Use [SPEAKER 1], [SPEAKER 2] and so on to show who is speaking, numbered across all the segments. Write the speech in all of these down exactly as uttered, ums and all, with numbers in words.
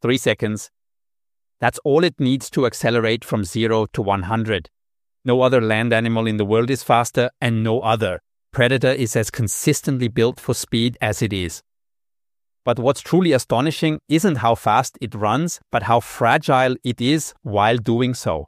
[SPEAKER 1] Three seconds. That's all it needs to accelerate from zero to one hundred. No other land animal in the world is faster, and no other predator is as consistently built for speed as it is. But what's truly astonishing isn't how fast it runs, but how fragile it is while doing so.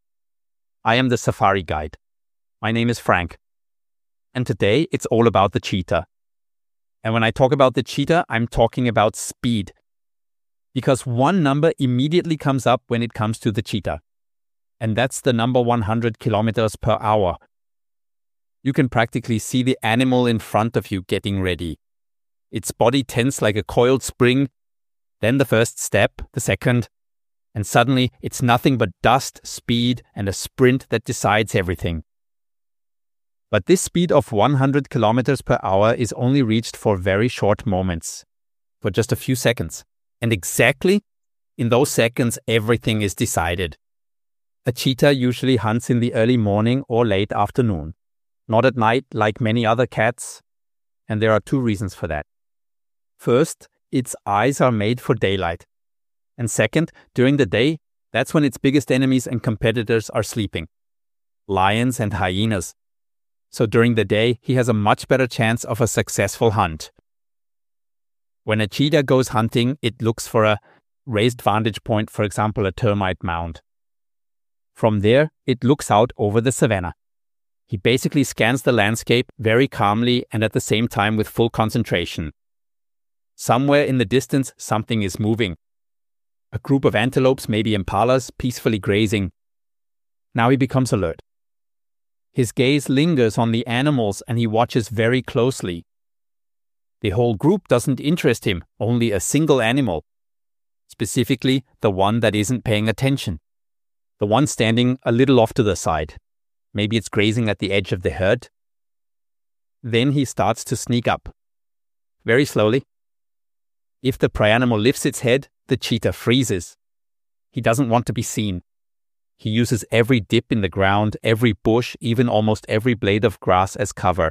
[SPEAKER 1] I am the Safari Guide. My name is Frank. And today it's all about the cheetah. And when I talk about the cheetah, I'm talking about speed. Because one number immediately comes up when it comes to the cheetah. And that's the number one hundred kilometers per hour. You can practically see the animal in front of you getting ready. Its body tense like a coiled spring. Then the first step, the second. And suddenly it's nothing but dust, speed, and a sprint that decides everything. But this speed of one hundred kilometers per hour is only reached for very short moments. For just a few seconds. And exactly in those seconds, everything is decided. A cheetah usually hunts in the early morning or late afternoon, not at night like many other cats, and there are two reasons for that. First, its eyes are made for daylight. And second, during the day, that's when its biggest enemies and competitors are sleeping. Lions and hyenas. So during the day, he has a much better chance of a successful hunt. When a cheetah goes hunting, it looks for a raised vantage point, for example, a termite mound. From there, it looks out over the savanna. He basically scans the landscape very calmly and at the same time with full concentration. Somewhere in the distance, something is moving. A group of antelopes, maybe impalas, peacefully grazing. Now he becomes alert. His gaze lingers on the animals and he watches very closely. The whole group doesn't interest him, only a single animal. Specifically, the one that isn't paying attention. The one standing a little off to the side. Maybe it's grazing at the edge of the herd. Then he starts to sneak up. Very slowly. If the prey animal lifts its head, the cheetah freezes. He doesn't want to be seen. He uses every dip in the ground, every bush, even almost every blade of grass as cover.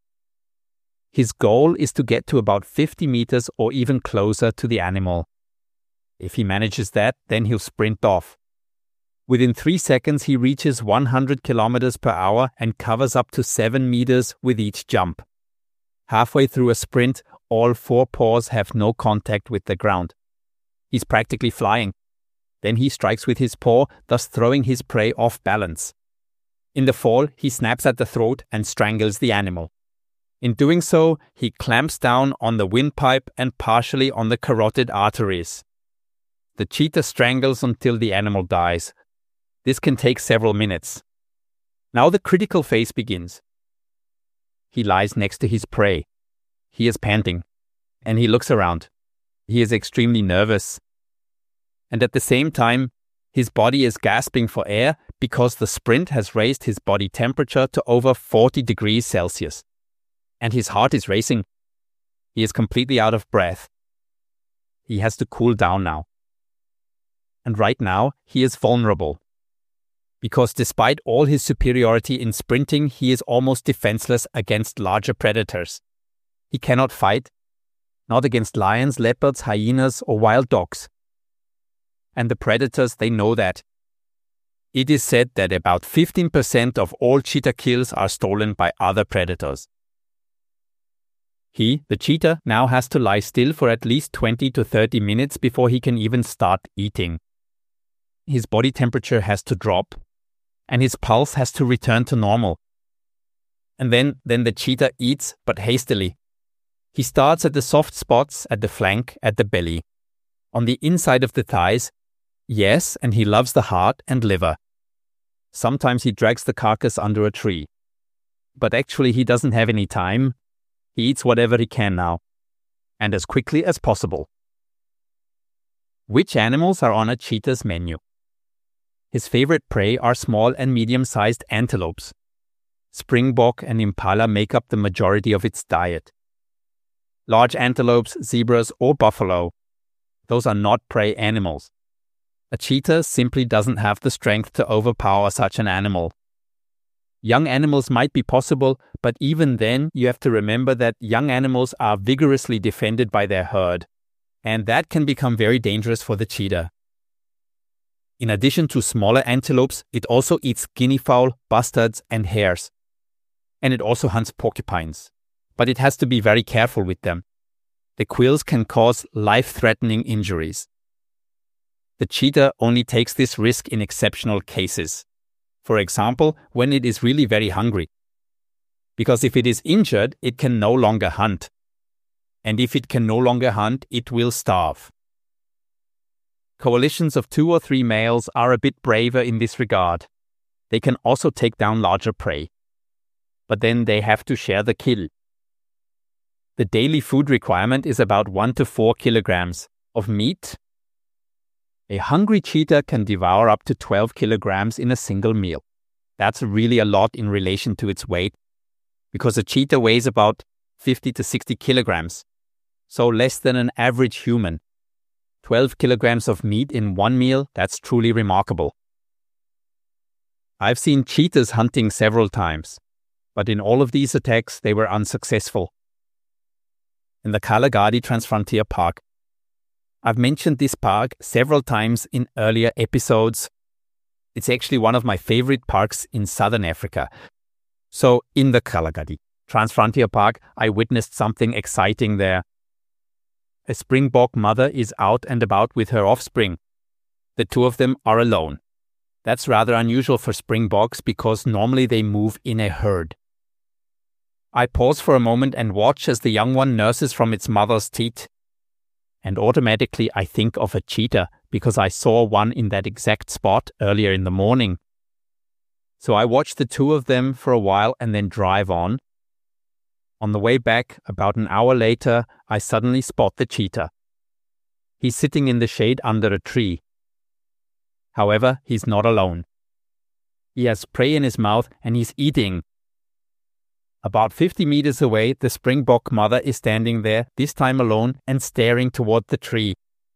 [SPEAKER 1] His goal is to get to about fifty meters or even closer to the animal. If he manages that, then he'll sprint off. Within three seconds, he reaches one hundred kilometers per hour and covers up to seven meters with each jump. Halfway through a sprint, all four paws have no contact with the ground. He's practically flying. Then he strikes with his paw, thus throwing his prey off balance. In the fall, he snaps at the throat and strangles the animal. In doing so, he clamps down on the windpipe and partially on the carotid arteries. The cheetah strangles until the animal dies. This can take several minutes. Now the critical phase begins. He lies next to his prey. He is panting, and he looks around. He is extremely nervous. And at the same time, his body is gasping for air because the sprint has raised his body temperature to over forty degrees Celsius. And his heart is racing. He is completely out of breath. He has to cool down now. And right now, he is vulnerable. Because despite all his superiority in sprinting, he is almost defenseless against larger predators. He cannot fight, not against lions, leopards, hyenas, or wild dogs. And the predators, they know that. It is said that about fifteen percent of all cheetah kills are stolen by other predators. He, the cheetah, now has to lie still for at least twenty to thirty minutes before he can even start eating. His body temperature has to drop, and his pulse has to return to normal. And then, then the cheetah eats, but hastily. He starts at the soft spots, at the flank, at the belly. On the inside of the thighs, yes, and he loves the heart and liver. Sometimes he drags the carcass under a tree. But actually he doesn't have any time. He eats whatever he can now, and as quickly as possible. Which animals are on a cheetah's menu? His favorite prey are small and medium-sized antelopes. Springbok and impala make up the majority of its diet. Large antelopes, zebras, or buffalo, those are not prey animals. A cheetah simply doesn't have the strength to overpower such an animal. Young animals might be possible, but even then you have to remember that young animals are vigorously defended by their herd, and that can become very dangerous for the cheetah. In addition to smaller antelopes, it also eats guinea fowl, bustards, and hares. And it also hunts porcupines. But it has to be very careful with them. The quills can cause life-threatening injuries. The cheetah only takes this risk in exceptional cases. For example, when it is really very hungry. Because if it is injured, it can no longer hunt. And if it can no longer hunt, it will starve. Coalitions of two or three males are a bit braver in this regard. They can also take down larger prey. But then they have to share the kill. The daily food requirement is about one to four kilograms of meat. A hungry cheetah can devour up to twelve kilograms in a single meal. That's really a lot in relation to its weight, because a cheetah weighs about fifty to sixty kilograms, so less than an average human. twelve kilograms of meat in one meal, that's truly remarkable. I've seen cheetahs hunting several times, but in all of these attacks they were unsuccessful. In the Kalahari Transfrontier Park. I've mentioned this park several times in earlier episodes. It's actually one of my favorite parks in southern Africa. So in the Kalahari Transfrontier Park, I witnessed something exciting there. A springbok mother is out and about with her offspring. The two of them are alone. That's rather unusual for springboks because normally they move in a herd. I pause for a moment and watch as the young one nurses from its mother's teat. And automatically I think of a cheetah because I saw one in that exact spot earlier in the morning. So I watch the two of them for a while and then drive on. On the way back, about an hour later, I suddenly spot the cheetah. He's sitting in the shade under a tree. However, he's not alone. He has prey in his mouth and he's eating. About fifty meters away, the springbok mother is standing there, this time alone, and staring toward the tree.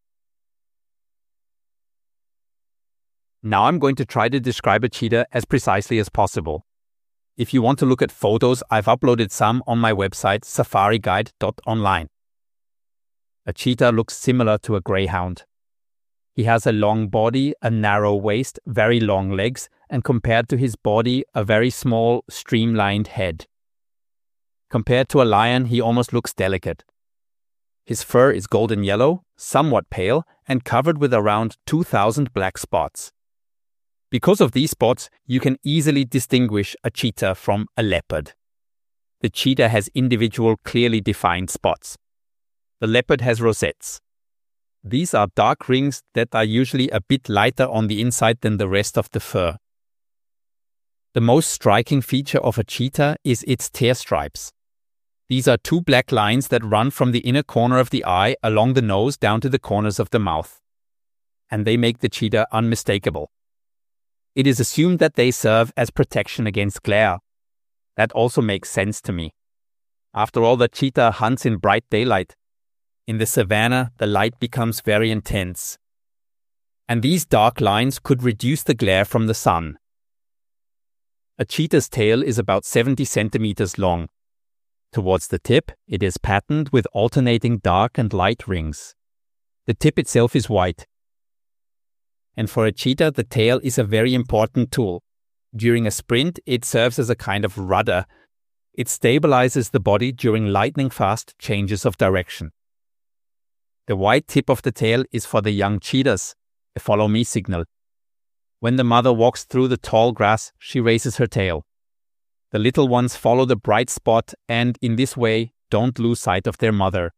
[SPEAKER 1] Now I'm going to try to describe a cheetah as precisely as possible. If you want to look at photos, I've uploaded some on my website safari guide dot online. A cheetah looks similar to a greyhound. He has a long body, a narrow waist, very long legs, and compared to his body, a very small, streamlined head. Compared to a lion, he almost looks delicate. His fur is golden yellow, somewhat pale, and covered with around two thousand black spots. Because of these spots, you can easily distinguish a cheetah from a leopard. The cheetah has individual, clearly defined spots. The leopard has rosettes. These are dark rings that are usually a bit lighter on the inside than the rest of the fur. The most striking feature of a cheetah is its tear stripes. These are two black lines that run from the inner corner of the eye along the nose down to the corners of the mouth. And they make the cheetah unmistakable. It is assumed that they serve as protection against glare. That also makes sense to me. After all, the cheetah hunts in bright daylight. In the savanna, the light becomes very intense. And these dark lines could reduce the glare from the sun. A cheetah's tail is about seventy centimeters long. Towards the tip, it is patterned with alternating dark and light rings. The tip itself is white. And for a cheetah, the tail is a very important tool. During a sprint, it serves as a kind of rudder. It stabilizes the body during lightning-fast changes of direction. The white tip of the tail is for the young cheetahs, a follow-me signal. When the mother walks through the tall grass, she raises her tail. The little ones follow the bright spot and, in this way, don't lose sight of their mother.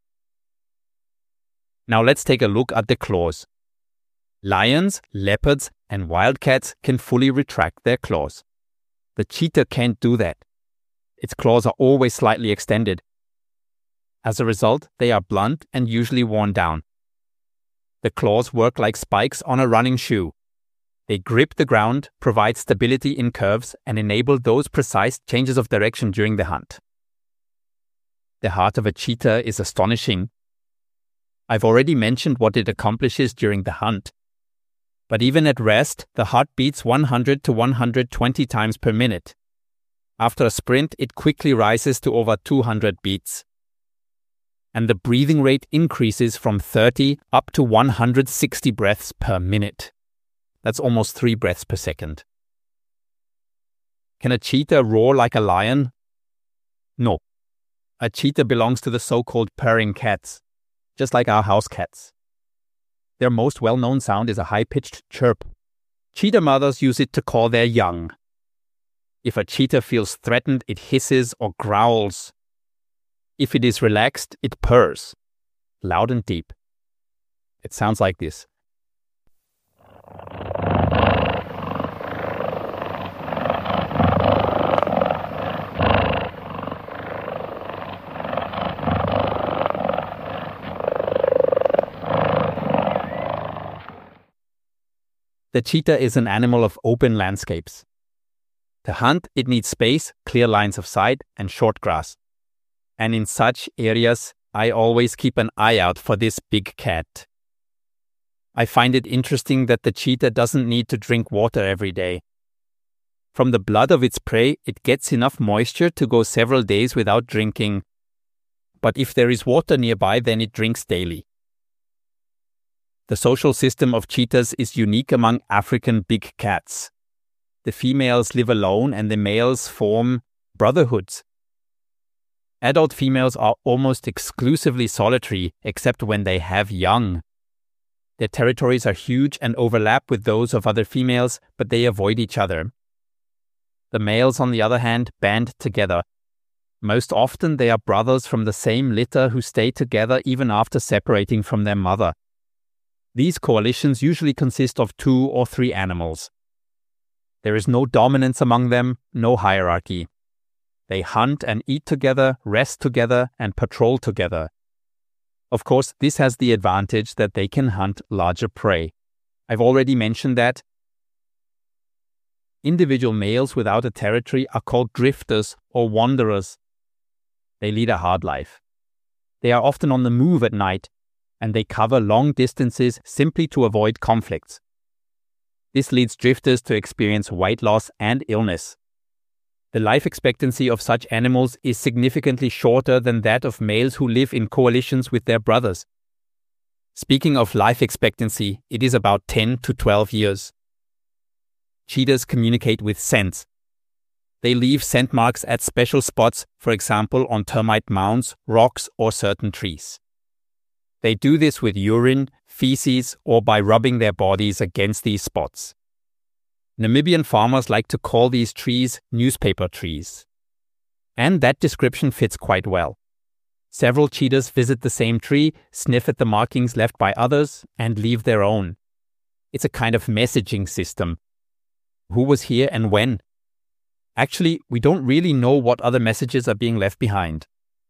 [SPEAKER 1] Now let's take a look at the claws. Lions, leopards, and wildcats can fully retract their claws. The cheetah can't do that. Its claws are always slightly extended. As a result, they are blunt and usually worn down. The claws work like spikes on a running shoe. They grip the ground, provide stability in curves, and enable those precise changes of direction during the hunt. The heart of a cheetah is astonishing. I've already mentioned what it accomplishes during the hunt. But even at rest, the heart beats one hundred to one hundred twenty times per minute. After a sprint, it quickly rises to over two hundred beats. and the breathing rate increases from thirty up to one hundred sixty breaths per minute. That's almost three breaths per second. Can a cheetah roar like a lion? No. A cheetah belongs to the so-called purring cats, just like our house cats. Their most well-known sound is a high-pitched chirp. Cheetah mothers use it to call their young. If a cheetah feels threatened, it hisses or growls. If it is relaxed, it purrs, loud and deep. It sounds like this. The cheetah is an animal of open landscapes. To hunt, it needs space, clear lines of sight, and short grass. And in such areas, I always keep an eye out for this big cat. I find it interesting that the cheetah doesn't need to drink water every day. From the blood of its prey, it gets enough moisture to go several days without drinking. But if there is water nearby, then it drinks daily. The social system of cheetahs is unique among African big cats. The females live alone and the males form brotherhoods. Adult females are almost exclusively solitary, except when they have young. Their territories are huge and overlap with those of other females, but they avoid each other. The males, on the other hand, band together. Most often they are brothers from the same litter who stay together even after separating from their mother. These coalitions usually consist of two or three animals. There is no dominance among them, no hierarchy. They hunt and eat together, rest together, and patrol together. Of course, this has the advantage that they can hunt larger prey. I've already mentioned that. Individual males without a territory are called drifters or wanderers. They lead a hard life. They are often on the move at night, and they cover long distances simply to avoid conflicts. This leads drifters to experience weight loss and illness. The life expectancy of such animals is significantly shorter than that of males who live in coalitions with their brothers. Speaking of life expectancy, it is about ten to twelve years. Cheetahs communicate with scents. They leave scent marks at special spots, for example on termite mounds, rocks, or certain trees. They do this with urine, feces, or by rubbing their bodies against these spots. Namibian farmers like to call these trees newspaper trees. And that description fits quite well. Several cheetahs visit the same tree, sniff at the markings left by others, and leave their own. It's a kind of messaging system. Who was here and when? Actually, we don't really know what other messages are being left behind.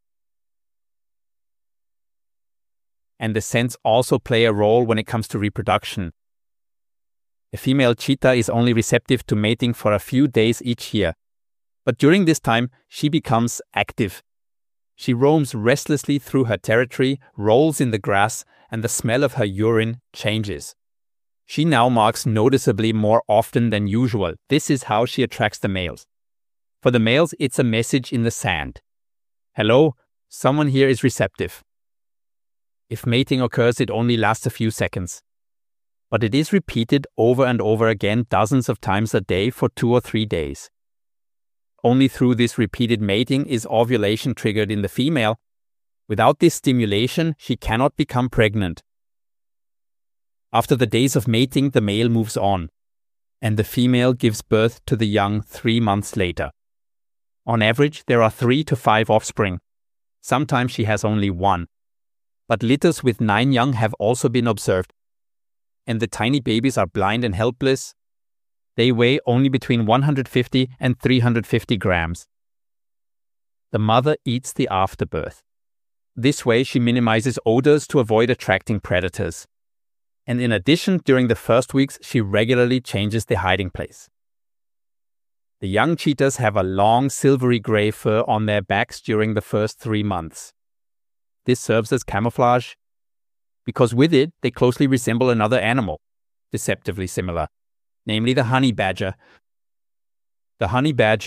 [SPEAKER 1] And the scents also play a role when it comes to reproduction. A female cheetah is only receptive to mating for a few days each year. But during this time, she becomes active. She roams restlessly through her territory, rolls in the grass, and the smell of her urine changes. She now marks noticeably more often than usual. This is how she attracts the males. For the males, it's a message in the sand. Hello, someone here is receptive. If mating occurs, it only lasts a few seconds. But it is repeated over and over again dozens of times a day for two or three days. Only through this repeated mating is ovulation triggered in the female. Without this stimulation, she cannot become pregnant. After the days of mating, the male moves on, and the female gives birth to the young three months later. On average, there are three to five offspring. Sometimes she has only one. But litters with nine young have also been observed. And the tiny babies are blind and helpless. They weigh only between one hundred fifty and three hundred fifty grams. The mother eats the afterbirth. This way she minimizes odors to avoid attracting predators. And in addition, during the first weeks, she regularly changes the hiding place. The young cheetahs have a long silvery gray fur on their backs during the first three months. This serves as camouflage, because with it, they closely resemble another animal, deceptively similar, namely the honey badger. The honey badger,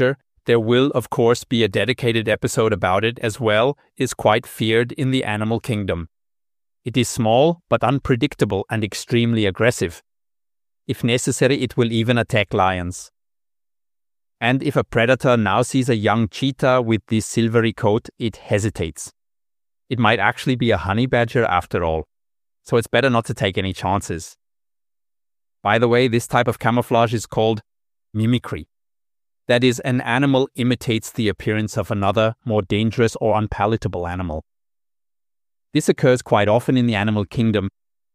[SPEAKER 1] there will of course be a dedicated episode about it as well, is quite feared in the animal kingdom. It is small but unpredictable and extremely aggressive. If necessary, it will even attack lions. And if a predator now sees a young cheetah with this silvery coat, it hesitates. It might actually be a honey badger after all, so it's better not to take any chances. By the way, this type of camouflage is called mimicry. That is, an animal imitates the appearance of another, more dangerous or unpalatable animal. This occurs quite often in the animal kingdom.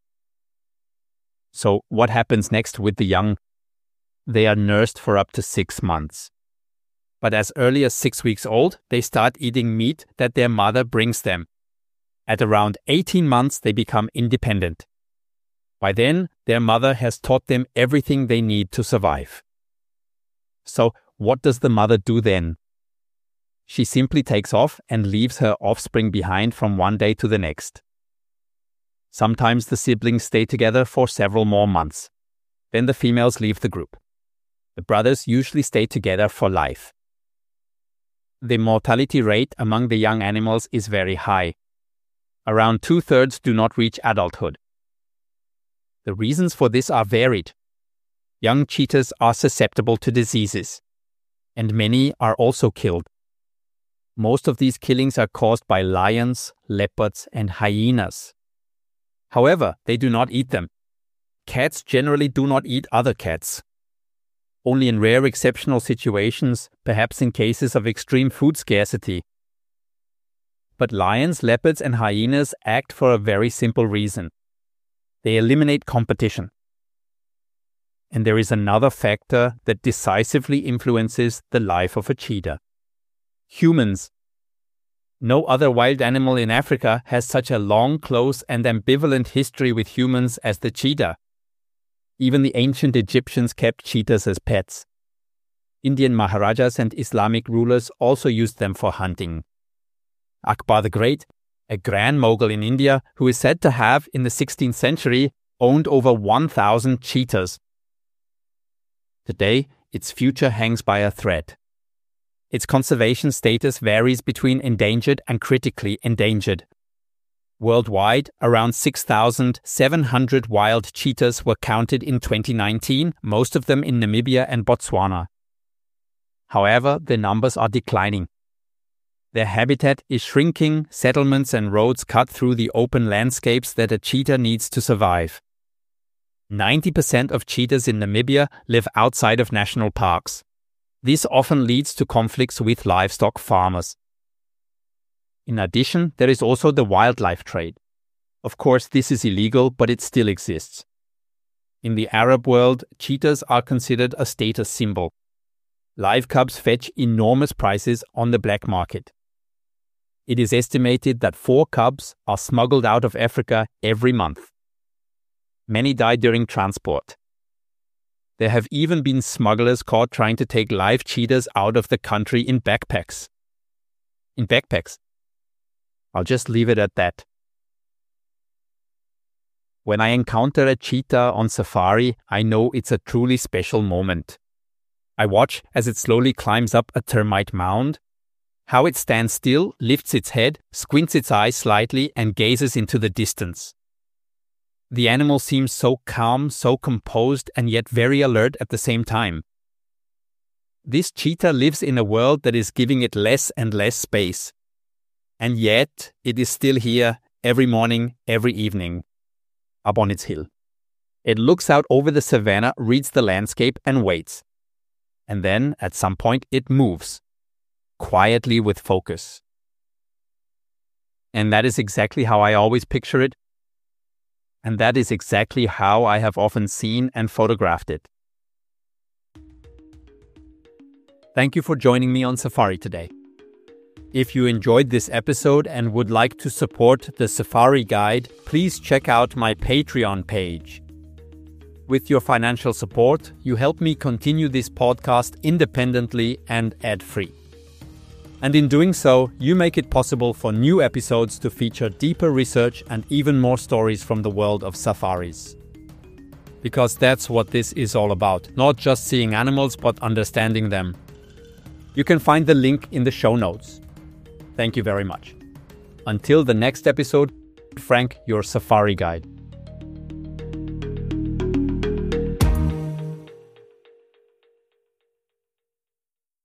[SPEAKER 1] So what happens next with the young? They are nursed for up to six months. But as early as six weeks old, they start eating meat that their mother brings them. At around eighteen months, they become independent. By then, their mother has taught them everything they need to survive. So, what does the mother do then? She simply takes off and leaves her offspring behind from one day to the next. Sometimes the siblings stay together for several more months. Then the females leave the group. The brothers usually stay together for life. The mortality rate among the young animals is very high. Around two-thirds do not reach adulthood. The reasons for this are varied. Young cheetahs are susceptible to diseases, and many are also killed. Most of these killings are caused by lions, leopards, and hyenas. However, they do not eat them. Cats generally do not eat other cats. Only in rare exceptional situations, perhaps in cases of extreme food scarcity. But lions, leopards, and hyenas act for a very simple reason. They eliminate competition. And there is another factor that decisively influences the life of a cheetah. Humans. No other wild animal in Africa has such a long, close, and ambivalent history with humans as the cheetah. Even the ancient Egyptians kept cheetahs as pets. Indian Maharajas and Islamic rulers also used them for hunting. Akbar the Great, a grand Mughal in India who is said to have, in the sixteenth century, owned over one thousand cheetahs. Today, its future hangs by a thread. Its conservation status varies between endangered and critically endangered. Worldwide, around six thousand seven hundred wild cheetahs were counted in twenty nineteen, most of them in Namibia and Botswana. However, the numbers are declining. Their habitat is shrinking, settlements and roads cut through the open landscapes that a cheetah needs to survive. ninety percent of cheetahs in Namibia live outside of national parks. This often leads to conflicts with livestock farmers. In addition, there is also the wildlife trade. Of course, this is illegal, but it still exists. In the Arab world, cheetahs are considered a status symbol. Live cubs fetch enormous prices on the black market. It is estimated that four cubs are smuggled out of Africa every month. Many die during transport. There have even been smugglers caught trying to take live cheetahs out of the country in backpacks. In backpacks. I'll just leave it at that. When I encounter a cheetah on safari, I know it's a truly special moment. I watch as it slowly climbs up a termite mound, how it stands still, lifts its head, squints its eyes slightly, and gazes into the distance. The animal seems so calm, so composed, and yet very alert at the same time. This cheetah lives in a world that is giving it less and less space. And yet, it is still here every morning, every evening, up on its hill. It looks out over the savanna, reads the landscape, and waits. And then, at some point, it moves, quietly with focus. And that is exactly how I always picture it. And that is exactly how I have often seen and photographed it. Thank you for joining me on Safari today. If you enjoyed this episode and would like to support the Safari Guide, please check out my Patreon page. With your financial support, you help me continue this podcast independently and ad-free. And in doing so, you make it possible for new episodes to feature deeper research and even more stories from the world of safaris. Because that's what this is all about, not just seeing animals but understanding them. You can find the link in the show notes. Thank you very much. Until the next episode, Frank, your safari guide.